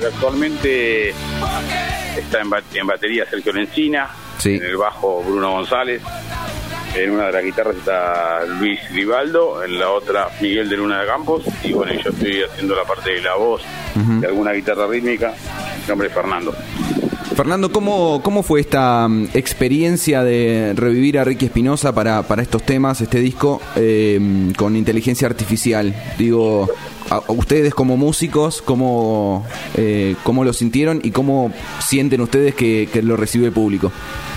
actualmente está en batería Sergio Lencina, sí. En el bajo Bruno González, en una de las guitarras está Luis Rivaldo, en la otra Miguel de Luna de Campos, y bueno, yo estoy haciendo la parte de la voz, de alguna guitarra rítmica. Mi nombre es Fernando. Fernando, ¿cómo fue esta experiencia de revivir a Ricky Espinosa para estos temas, este disco, con inteligencia artificial? Digo, a ustedes como músicos, ¿cómo lo sintieron y cómo sienten ustedes que lo recibe el público?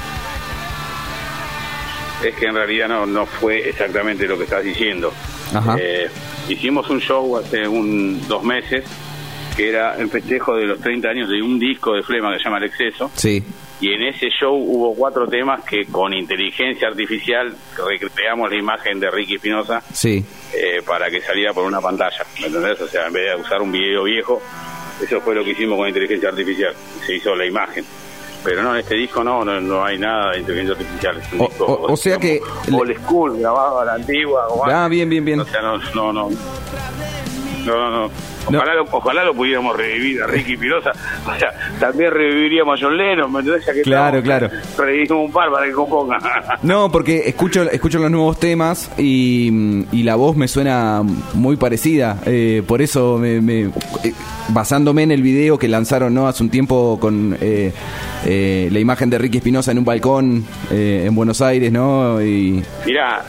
Es que en realidad no fue exactamente lo que estás diciendo. Hicimos un show hace 2 meses que era en festejo de los 30 años de un disco de Flema que se llama El Exceso. Sí. Y en ese show hubo 4 temas que con inteligencia artificial recreamos la imagen de Ricky Espinosa, sí, para que saliera por una pantalla, ¿me entendés? O sea, en vez de usar un video viejo, eso fue lo que hicimos con inteligencia artificial, se hizo la imagen. Pero no, en este disco no hay nada de inteligencia artificial. Es un disco, o sea que old school, grabado a la antigua. Bien. O sea, no. Ojalá lo pudiéramos revivir a Ricky Espinosa. O sea, también reviviríamos a John Lennon, ¿me entendés? Ya que claro. Revivimos un par para que componga. No, porque escucho los nuevos temas y la voz me suena muy parecida. Por eso basándome en el video que lanzaron, ¿no?, hace un tiempo con la imagen de Ricky Espinosa en un balcón en Buenos Aires, ¿no? Y mirá.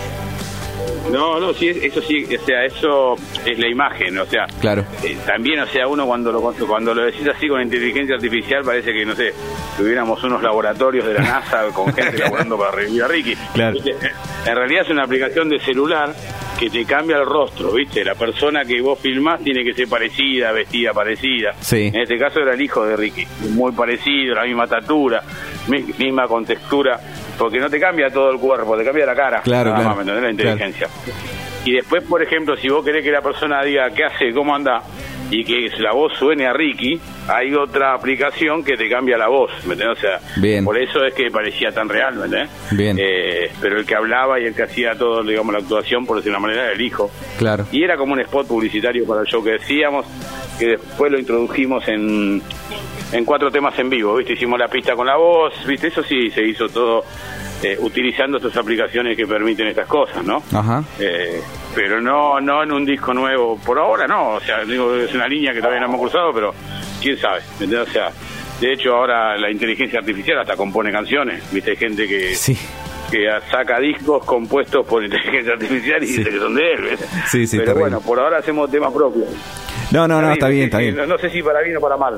Sí, eso sí, o sea, eso es la imagen, o sea, claro. También, o sea, uno cuando lo decís así con inteligencia artificial parece que, no sé, tuviéramos unos laboratorios de la NASA con gente laborando para revivir a Ricky. Claro. En realidad es una aplicación de celular que te cambia el rostro, ¿viste? La persona que vos filmás tiene que ser parecida, vestida parecida. Sí. En este caso era el hijo de Ricky, muy parecido, la misma estatura, misma contextura, porque no te cambia todo el cuerpo, te cambia la cara. Claro. Más, ¿me entendés? La inteligencia. Y después, por ejemplo, si vos querés que la persona diga qué hace, cómo anda, y que la voz suene a Ricky, hay otra aplicación que te cambia la voz, ¿me entendés? O sea, bien. Por eso es que parecía tan real, ¿me entendés? Bien. Pero el que hablaba y el que hacía todo, digamos, la actuación, por decirlo de una manera, era el hijo. Claro. Y era como un spot publicitario para el show que decíamos, que después lo introdujimos en 4 temas en vivo, ¿viste? Hicimos la pista con la voz, ¿viste? Eso sí, se hizo todo utilizando estas aplicaciones que permiten estas cosas, ¿no? Ajá. Pero no en un disco nuevo, por ahora no, o sea, digo, es una línea que todavía no hemos cruzado, pero quién sabe, ¿entendés? O sea, de hecho ahora la inteligencia artificial hasta compone canciones, ¿viste? Hay gente que saca discos compuestos por inteligencia artificial y dice que son de él, ¿ves? Sí, pero terrible. Bueno, por ahora hacemos temas propios. No, está bien. No sé si para bien o para mal.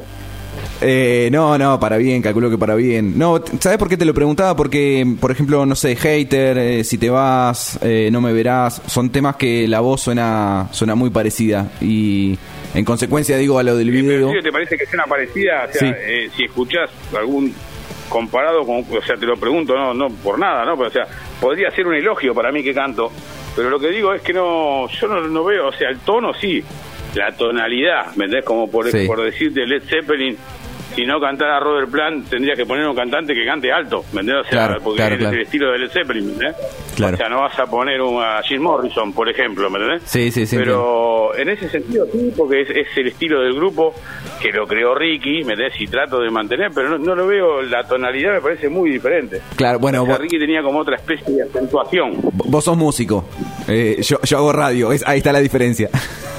No, para bien, calculo que para bien. No, ¿sabes por qué te lo preguntaba? Porque, por ejemplo, no sé, Hater, Si te vas, No me verás, son temas que la voz suena muy parecida y en consecuencia digo a lo del video. ¿Te parece que suena parecida? O sea, sí. Si escuchás algún comparado con, o sea, te lo pregunto, no por nada, ¿no? Pero, o sea, podría ser un elogio para mí que canto, pero lo que digo es que yo no veo, o sea, el tono sí, la tonalidad, ¿me entendés? Como por decirte Led Zeppelin, si no cantara Robert Plant, tendría que poner un cantante que cante alto, ¿me entendés? O sea, porque es el estilo de Led Zeppelin, ¿me entendés? Claro. O sea, no vas a poner a Jim Morrison, por ejemplo, ¿me entendés? Sí. Pero en ese sentido sí, porque es el estilo del grupo que lo creó Ricky, ¿me entendés? Y trato de mantener, pero no lo veo, la tonalidad me parece muy diferente. Claro, bueno, o sea, Ricky tenía como otra especie de acentuación. Vos sos músico, yo hago radio, ahí está la diferencia.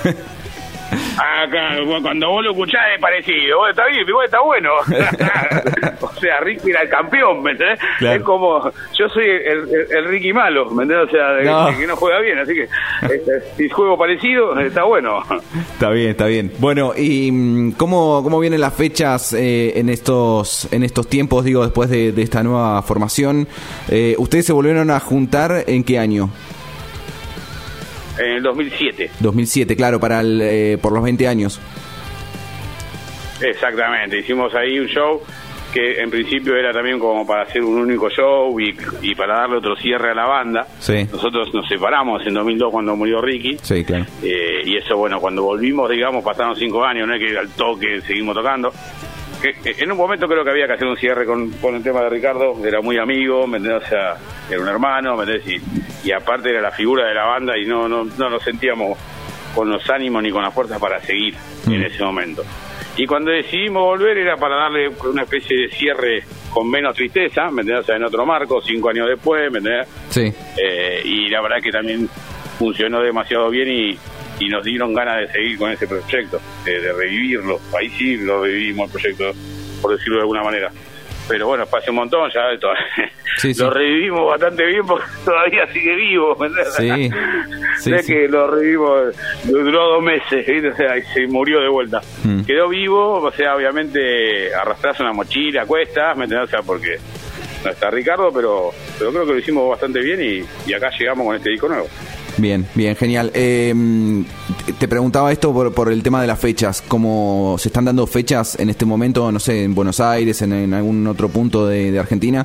Claro, cuando vos lo escuchás es parecido, vos está bien, vos está bueno. O sea, Ricky era el campeón, ¿me entendés? Claro. Es como, yo soy el Ricky malo, ¿me entendés? O sea, que no juega bien, así que si juego parecido, está bueno. Está bien. Bueno, ¿y cómo vienen las fechas en estos tiempos, digo, después de esta nueva formación? ¿Ustedes se volvieron a juntar en qué año? En el 2007. 2007, claro, por los 20 años. Exactamente, hicimos ahí un show que en principio era también como para hacer un único show y para darle otro cierre a la banda. Sí. Nosotros nos separamos en 2002 cuando murió Ricky. Sí, claro. Y eso, bueno, cuando volvimos, digamos, pasaron 5 años, no es que al toque seguimos tocando. Que en un momento creo que había que hacer un cierre con el tema de Ricardo, era muy amigo, ¿me entendés? O sea, era un hermano, ¿me entendés? Y aparte era la figura de la banda y no nos sentíamos con los ánimos ni con las fuerzas para seguir en ese momento. Y cuando decidimos volver era para darle una especie de cierre con menos tristeza, ¿me entendés? O sea, en otro marco, 5 años después, ¿me entendés? Sí. Y la verdad que también funcionó demasiado bien y nos dieron ganas de seguir con ese proyecto, de revivirlo. Ahí sí lo revivimos el proyecto, por decirlo de alguna manera. Pero bueno, pasó un montón ya de todo. Sí. Lo revivimos bastante bien porque todavía sigue vivo, ¿me entiendes? Sí. Que lo revivimos, duró 2 meses, ¿viste? O sea, y se murió de vuelta. Quedó vivo, o sea, obviamente arrastrarse una mochila cuesta, ¿me entiendes? O sea, porque no está Ricardo, pero creo que lo hicimos bastante bien y acá llegamos con este disco nuevo. Bien, genial. Te preguntaba esto por el tema de las fechas. ¿Cómo se están dando fechas en este momento, no sé, en Buenos Aires, en algún otro punto de Argentina?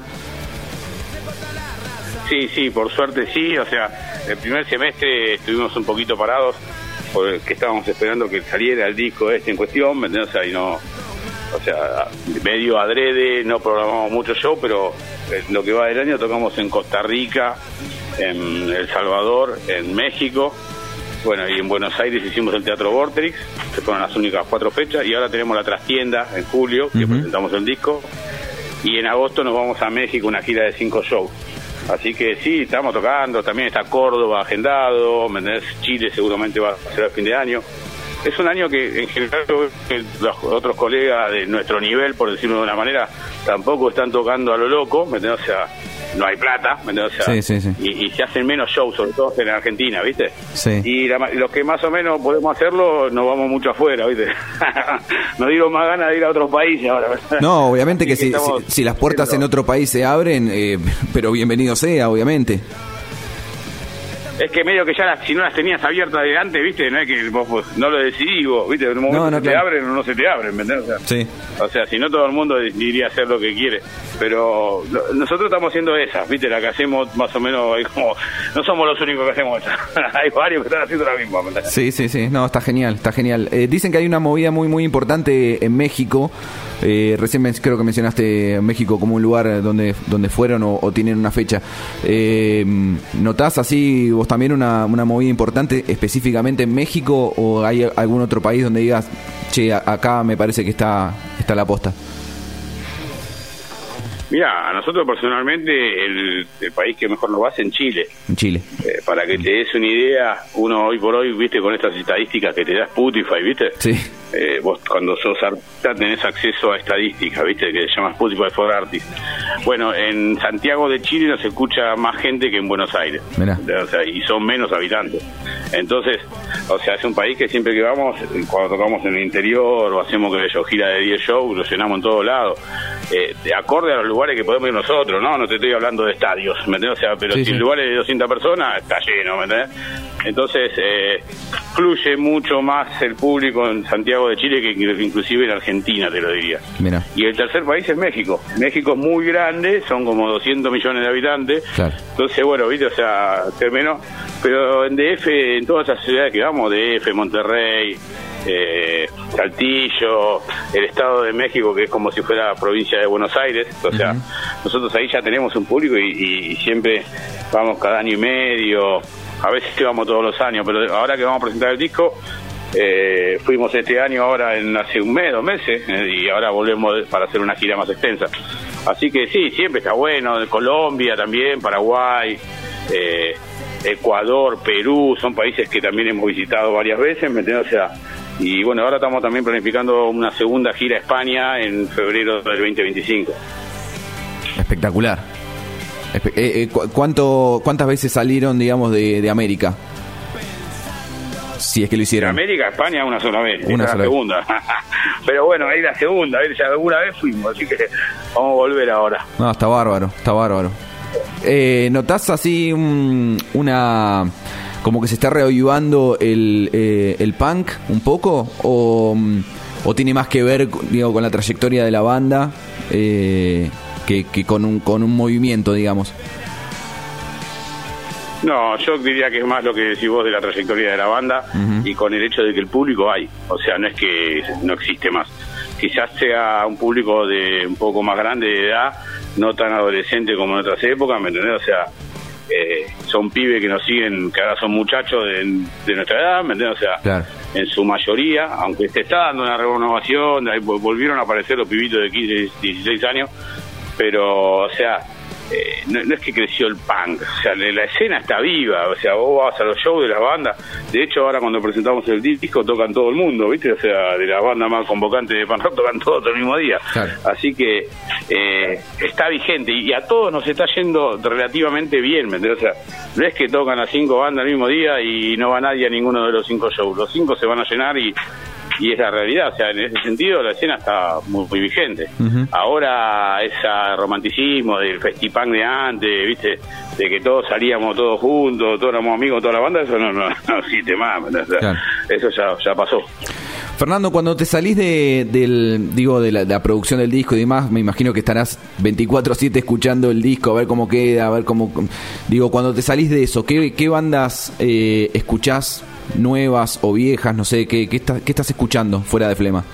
Sí, por suerte sí. O sea, el primer semestre estuvimos un poquito parados porque estábamos esperando que saliera el disco en cuestión, ¿me entiendes? O sea, y no... O sea, medio adrede, no programamos mucho show, pero lo que va del año tocamos en Costa Rica, en El Salvador, en México, bueno, y en Buenos Aires hicimos el Teatro Vorterix, que fueron las únicas 4 fechas, y ahora tenemos la Trastienda en julio, que presentamos el disco, y en agosto nos vamos a México, una gira de 5 shows. Así que sí, estamos tocando, también está Córdoba agendado, Chile seguramente va a ser a fin de año. Es un año que en general los otros colegas de nuestro nivel, por decirlo de una manera, tampoco están tocando a lo loco, ¿me entiendes? O sea, no hay plata, ¿me entiendes? O sea, sí. Y se hacen menos shows, sobre todo en Argentina, ¿viste? Sí. Y los que más o menos podemos hacerlo, nos vamos mucho afuera, ¿viste? Nos dieron más ganas de ir a otros países ahora. No, obviamente que si las puertas en otro país se abren, pero bienvenido sea, obviamente. Es que medio que ya si no las tenías abiertas de antes, ¿viste? No es que vos no lo decidís vos, ¿viste? En un momento se te abren o no se te abren, ¿me entiendes? O sea, si no todo el mundo iría a hacer lo que quiere. Pero nosotros estamos haciendo esas, ¿viste? La que hacemos más o menos, como no somos los únicos que hacemos esa. Hay varios que están haciendo la misma, ¿me entiendes? Sí. No, está genial. Dicen que hay una movida muy, muy importante en México. Recién creo que mencionaste México como un lugar donde fueron o tienen una fecha. ¿Notás así vos también una movida importante específicamente en México o hay algún otro país donde digas, che, acá me parece que está la posta? Mira, a nosotros personalmente el país que mejor nos va es en Chile. En Chile. Para que te des una idea, uno hoy por hoy, viste, con estas estadísticas que te da Spotify, viste. Sí. Vos cuando sos artista tenés acceso a estadísticas, viste, que se llama Spotify for Artists. Bueno, en Santiago de Chile nos escucha más gente que en Buenos Aires. Mirá. O sea, y son menos habitantes. Entonces, o sea, es un país que siempre que vamos, cuando tocamos en el interior o hacemos gira de 10 shows, lo llenamos en todos lados. De acorde a los lugares que podemos ir nosotros, ¿no? No te estoy hablando de estadios, ¿me entiendes? O sea, pero si el lugar es de 200 personas, está lleno, ¿me entiendes? Entonces, fluye mucho más el público en Santiago de Chile que inclusive en Argentina, te lo diría. Mirá. Y el tercer país es México. México es muy grande, son como 200 millones de habitantes. Claro. Entonces, bueno, viste, o sea, menos. Pero en DF, en todas esas ciudades que vamos, DF, Monterrey, Saltillo, el Estado de México, que es como si fuera la provincia de Buenos Aires, o sea, nosotros ahí ya tenemos un público y siempre vamos cada año y medio, a veces vamos todos los años, pero ahora que vamos a presentar el disco, fuimos este año ahora hace un mes, 2 meses, y ahora volvemos para hacer una gira más extensa. Así que sí, siempre está bueno. Colombia también, Paraguay, Ecuador, Perú, son países que también hemos visitado varias veces, ¿me entiendes? O sea, y bueno, ahora estamos también planificando una segunda gira a España en febrero del 2025. Espectacular. ¿Cuántas veces salieron, digamos, de América? Si es que lo hicieron. De América, España, una sola vez. La segunda. Pero bueno, ahí la segunda. Ya alguna vez fuimos, así que vamos a volver ahora. No, está bárbaro. ¿Notás así una... como que se está reavivando el punk un poco? ¿O tiene más que ver, digo, con la trayectoria de la banda que con un movimiento, digamos? No, yo diría que es más lo que decís vos de la trayectoria de la banda y con el hecho de que el público hay. O sea, no es que no existe más. Quizás sea un público de un poco más grande de edad, no tan adolescente como en otras épocas, ¿me entendés? O sea, son pibes que nos siguen, que ahora son muchachos de nuestra edad, ¿me entendés? O sea, claro. en su mayoría, aunque se está dando una renovación, volvieron a aparecer los pibitos de 15, 16 años, pero, o sea, no es que creció el punk, o sea, la escena está viva, o sea, vos vas a los shows de las bandas, de hecho ahora cuando presentamos el disco tocan todo el mundo, ¿viste? O sea, de la banda más convocante de punk rock tocan todos el mismo día, claro. Así que está vigente y a todos nos está yendo relativamente bien, ¿me entiendes? O sea, no es que tocan a 5 bandas el mismo día y no va nadie a ninguno de los 5 shows, los 5 se van a llenar y es la realidad, o sea, en ese sentido la escena está muy, muy vigente. Uh-huh. Ahora ese romanticismo del festipán de antes, viste, de que todos salíamos todos juntos, todos éramos amigos, toda la banda, eso no existe más, o sea, claro. Eso ya pasó. Fernando, cuando te salís de la producción del disco y demás, me imagino que estarás 24/7 escuchando el disco, a ver cómo queda, a ver cómo... Digo, cuando te salís de eso, ¿qué bandas escuchás, nuevas o viejas? No sé, ¿qué estás escuchando fuera de Flema?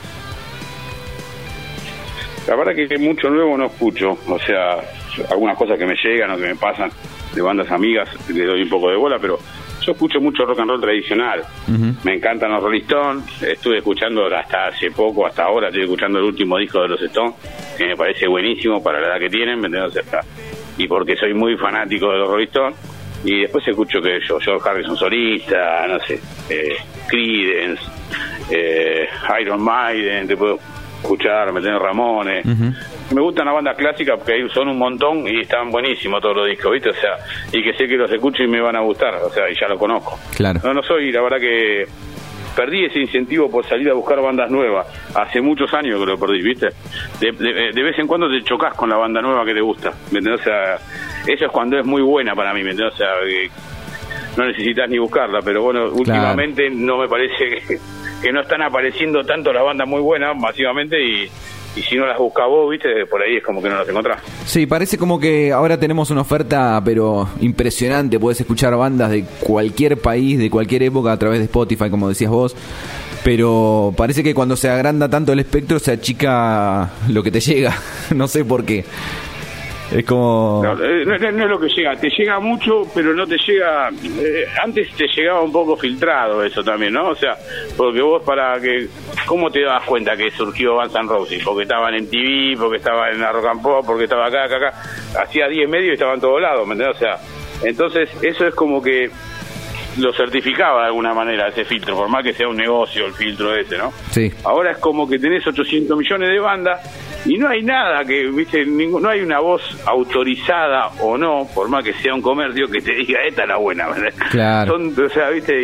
La verdad que mucho nuevo no escucho, o sea, algunas cosas que me llegan o que me pasan de bandas amigas, le doy un poco de bola, pero... Yo escucho mucho rock and roll tradicional. Uh-huh. Me encantan los Rolling Stones. Estuve escuchando hasta hace poco, hasta ahora estoy escuchando el último disco de los Stones, que me parece buenísimo para la edad que tienen, ¿me entiendes? Y porque soy muy fanático de los Rolling Stones. Y después escucho que George Harrison solista, no sé, Creedence, Iron Maiden, te puedo escuchar, me entiendes, Ramones. Uh-huh. Me gustan las bandas clásicas porque son un montón y están buenísimos todos los discos, ¿viste? O sea, y que sé que los escucho y me van a gustar, o sea, y ya lo conozco. Claro. No soy, la verdad que perdí ese incentivo por salir a buscar bandas nuevas. Hace muchos años que lo perdí, ¿viste? De vez en cuando te chocas con la banda nueva que te gusta, ¿me entiendes? O sea, eso es cuando es muy buena para mí, ¿me entiendes? O sea, no necesitas ni buscarla, pero bueno, últimamente claro. No me parece que no están apareciendo tanto las bandas muy buenas masivamente y si no las buscas vos, viste, por ahí es como que no las encontrás. Sí, parece como que ahora tenemos una oferta, pero impresionante. Podés escuchar bandas de cualquier país, de cualquier época, a través de Spotify, como decías vos. Pero parece que cuando se agranda tanto el espectro, se achica lo que te llega. No sé por qué. Es como... No es lo que llega, te llega mucho, pero no te llega... antes te llegaba un poco filtrado eso también, ¿no? O sea, porque vos para que... ¿Cómo te das cuenta que surgió Guns N' Roses? Porque estaban en TV, porque estaban en la Rock and Pop, porque estaba acá. Hacía 10 medios y estaban en todos lados, ¿me entiendes? O sea, entonces eso es como que lo certificaba de alguna manera ese filtro, por más que sea un negocio el filtro ese, ¿no? Sí. Ahora es como que tenés 800 millones de bandas y no hay nada que, viste, no hay una voz autorizada o no, por más que sea un comercio, que te diga esta es la buena, ¿verdad? Claro. O sea, viste,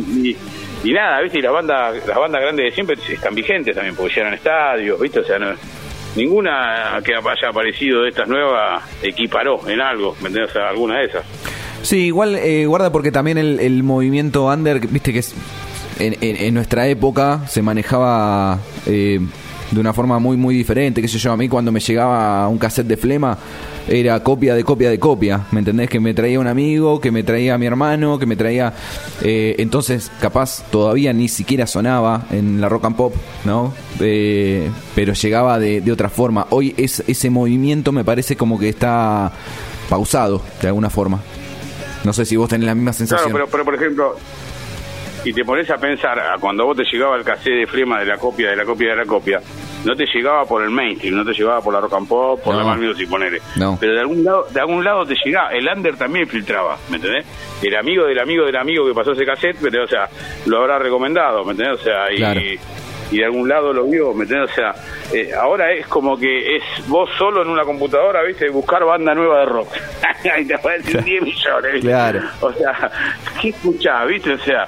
y nada, viste, y las bandas grandes de siempre están vigentes también, porque llegan estadios, viste, o sea, no, ninguna que haya aparecido de estas nuevas equiparó en algo, ¿me entiendes? O sea, alguna de esas. Sí, igual, guarda, porque también el movimiento under, viste que es en nuestra época se manejaba de una forma muy muy diferente, qué sé yo. A mí cuando me llegaba un cassette de Flema era copia de copia, ¿me entendés? Que me traía un amigo, que me traía mi hermano, que me traía... entonces, capaz, todavía ni siquiera sonaba en la Rock and Pop, ¿no? Pero llegaba de otra forma. Hoy ese movimiento me parece como que está pausado, de alguna forma. No sé si vos tenés la misma sensación. Claro, pero por ejemplo... Y te pones a pensar, cuando vos te llegaba el cassette de Flema de la copia, no te llegaba por el mainstream, no te llegaba por la Rock and Pop, por la Más Music, ponele. No. Pero de algún lado te llegaba. El under también filtraba, ¿me entendés? El amigo del amigo del amigo que pasó ese cassette, ¿me entendés? O sea, lo habrá recomendado, ¿me entendés? O sea, claro. Y de algún lado lo vio, ¿me entendés? O sea, ahora es como que es vos solo en una computadora, ¿viste? Buscar banda nueva de rock. Y te aparecen 10 millones, ¿viste? Claro. O sea, ¿qué escuchás, viste? O sea,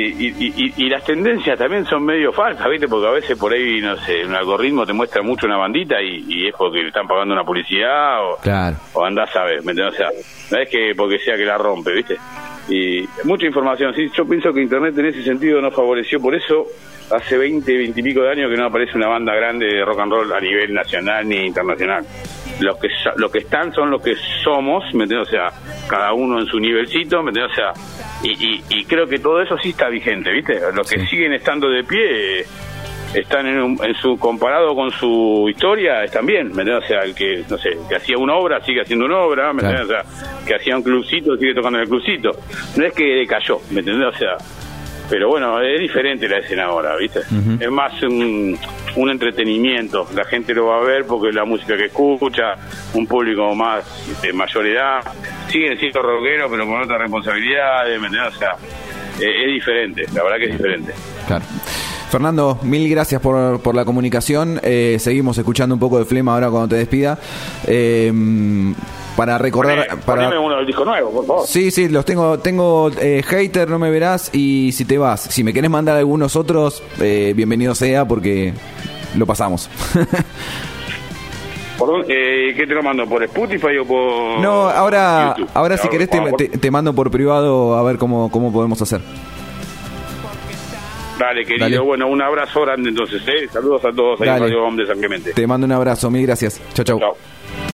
y las tendencias también son medio falsas, ¿viste? Porque a veces por ahí, no sé, un algoritmo te muestra mucho una bandita y es porque le están pagando una publicidad claro. O andás a ver, ¿me entendés? O sea, no es que porque sea que la rompe, ¿viste? Y mucha información, sí, yo pienso que Internet en ese sentido no favoreció, por eso hace 20 y pico de años que no aparece una banda grande de rock and roll a nivel nacional ni internacional. Los que están son los que somos, ¿me entiendes? O sea, cada uno en su nivelcito, ¿me entiendes? O sea, y creo que todo eso sí está vigente, ¿viste? Los que siguen estando de pie están en su comparado con su historia, están bien, ¿me entiendes? O sea, el que, no sé, que hacía una obra sigue haciendo una obra, ¿me entiendes? O sea, que hacía un clubcito sigue tocando en el clubcito. No es que decayó, ¿me entiendes? O sea, Pero bueno, es diferente la escena ahora, ¿viste? Es más un entretenimiento. La gente lo va a ver porque es la música que escucha, un público más de mayor edad. Siguen siendo rockeros, pero con otras responsabilidades, ¿me entendés? O sea, es diferente, la verdad que es diferente. Claro. Fernando, mil gracias por la comunicación. Seguimos escuchando un poco de Flema ahora cuando te despida. Para recordar... Poneme uno del disco nuevo, por favor. Sí, los tengo Hater, No Me Verás y Si Te Vas. Si me querés mandar algunos otros, bienvenido sea porque lo pasamos. ¿Qué te lo mando? ¿Por Spotify o por...? No, ahora YouTube? Si querés te mando por privado a ver cómo podemos hacer. Dale, querido. Dale. Bueno, un abrazo grande entonces. Saludos a todos ahí en Radio Home de San Clemente. Te mando un abrazo, mil gracias. Chau. Chao.